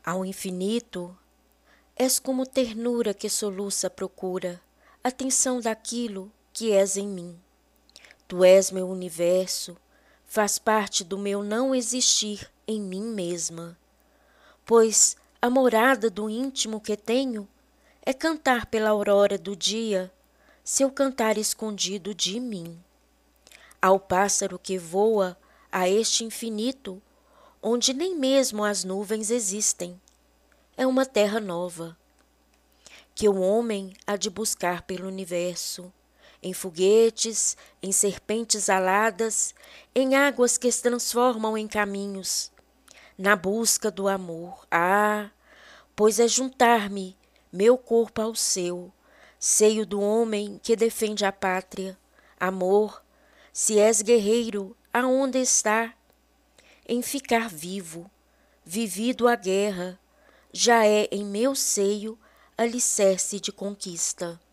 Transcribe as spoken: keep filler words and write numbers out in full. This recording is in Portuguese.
Ao infinito, és como ternura que soluça procura atenção daquilo que és em mim. Tu és meu universo, faz parte do meu não existir em mim mesma, pois a morada do íntimo que tenho é cantar pela aurora do dia, seu cantar escondido de mim. Ao pássaro que voa a este infinito, onde nem mesmo as nuvens existem, é uma terra nova, que o homem há de buscar pelo universo, em foguetes, em serpentes aladas, em águas que se transformam em caminhos, na busca do amor. Ah, pois é juntar-me meu corpo ao seu, seio do homem que defende a pátria. Amor, se és guerreiro, aonde está? Em ficar vivo, vivido a guerra, já é em meu seio alicerce de conquista.